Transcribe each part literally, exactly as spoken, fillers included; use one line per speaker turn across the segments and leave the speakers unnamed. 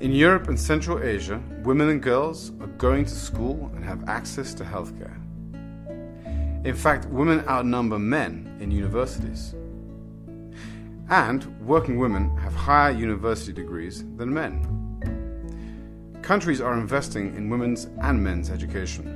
In Europe and Central Asia, women and girls are going to school and have access to healthcare. In fact, women outnumber men in universities. And working women have higher university degrees than men. Countries are investing in women's and men's education.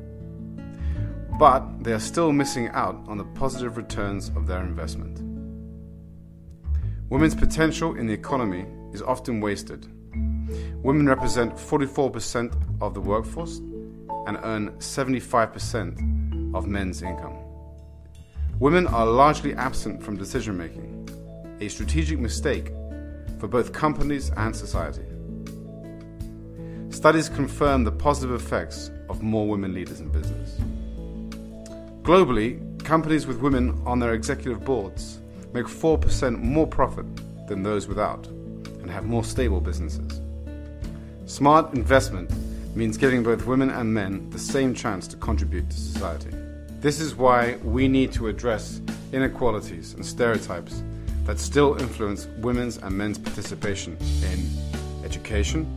But they are still missing out on the positive returns of their investment. Women's potential in the economy is often wasted. Women represent forty-four percent of the workforce and earn seventy-five percent of men's income. Women are largely absent from decision-making, a strategic mistake for both companies and society. Studies confirm the positive effects of more women leaders in business. Globally, companies with women on their executive boards make four percent more profit than those without and have more stable businesses. Smart investment means giving both women and men the same chance to contribute to society. This is why we need to address inequalities and stereotypes that still influence women's and men's participation in education,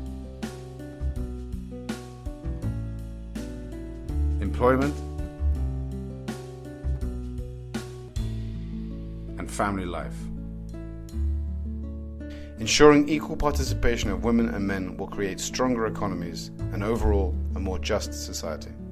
employment, and family life. Ensuring equal participation of women and men will create stronger economies and overall a more just society.